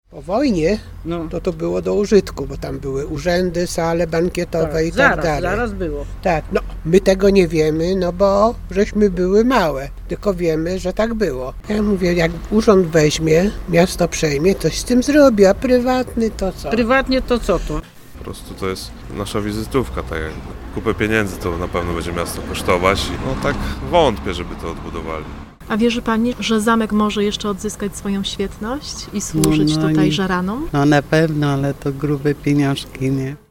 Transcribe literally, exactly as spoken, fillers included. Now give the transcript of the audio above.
Po wojnie No. to to było do użytku, bo tam były urzędy, sale bankietowe Tak, i tak zaraz, dalej. zaraz było. Tak, no my tego nie wiemy, no bo żeśmy były małe, tylko wiemy, że tak było. Ja mówię, jak urząd weźmie, miasto przejmie, coś z tym zrobi, a prywatny to co? Prywatnie to co to? Po prostu to jest nasza wizytówka, tak jak kupę pieniędzy to na pewno będzie miasto kosztować. No tak wątpię, żeby to odbudowali. A wierzy Pani, że zamek może jeszcze odzyskać swoją świetność i służyć No, no tutaj nie. żaranom? No na pewno, ale to grube pieniążki, nie?